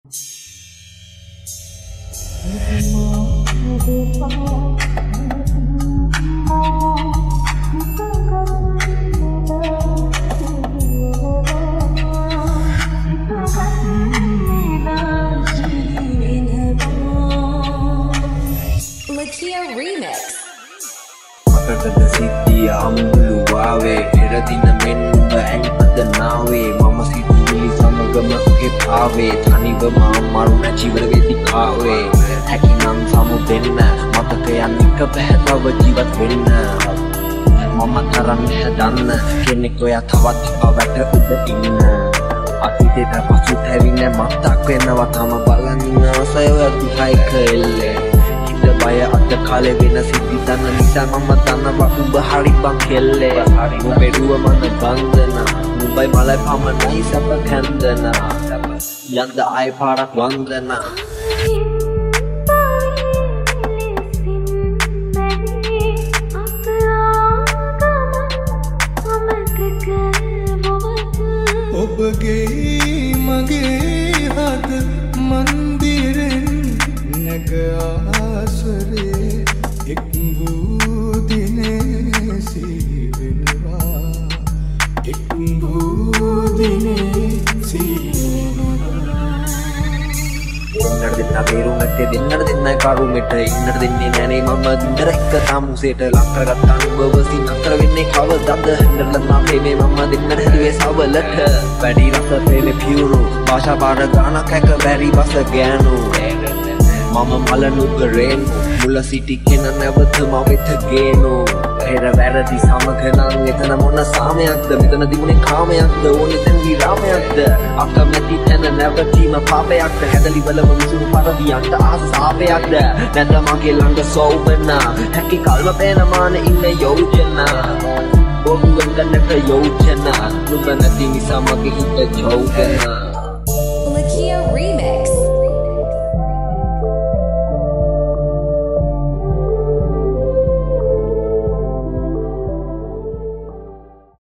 Lakia Remix. Makakada sitti ambulu wawe Eradina menba angpada nawe Mama situli samagama uke pawe Thanivama maruna jivara dikhawe Hakinam samu denna matakayan එක පැහැතව ජීවත් වෙන්න මම තරම් හදන්න කෙනෙක් ඔයා තවත් පවට උඩ ඉන්න අතීතේට පසුතැවින මතක් වෙනවා තම බලන්න සයව දුකයි කල්ලේ හිත බය අද කාලේ වෙන සිද්ධි දන්න නිසා මම දන්නවා උඹ හරි බං කෙල්ලේ උඹේ රුව මන බන්ධන උඹයි මලයි පමණයි සැප කන්දන යන්ද ආයි පාරක් වන්දන ඔබගේ මගේ හද මන්දිරෙන් නැග ආසරේ එක් වූ දිනේ සිහිවෙනවා එක් වූ දිනේ සිහිවෙනවා ඉන්නට දෙන්න බේරුම් නැත්තේ දෙන්නට දෙන්නයි කරුමෙට ඉන්නට දෙන්නේ නැනේ මම දින්දර එක තාමුසෙට ලක් කරගත්තා නුඹව සින් අතර වෙන්නේ කවදද ඉන්නට මේ මම දෙන්නට හිරුවේ සවලට වැඩි රස ප්‍රේමේ පියුරු භාෂා පාර ගානක් හැක බැරි බස ගෑනු මම මල නුගරෙන් මුල සිටි කෙන නැවත මම වෙත ගේනු පෙර වැරදි සමග නම් එතන මොන සාමයක්ද මෙතන දිමුනේ කාමයක්ද ඕනේ දැන් විරාමයක්ද අකමැති තැන නැවතීම පාපයක්ද හැදලි වලම මිසුරු පරදියන්ට ආසාපයක්ද නැත මගේ ළඟ සෝවන හැකි කල්ම පේන මාන ඉන්නේ යෝජනා බොරුවෙන් ගන්නට යෝජනා නුඹ නැති නිසා මගේ හිත ජෝගනා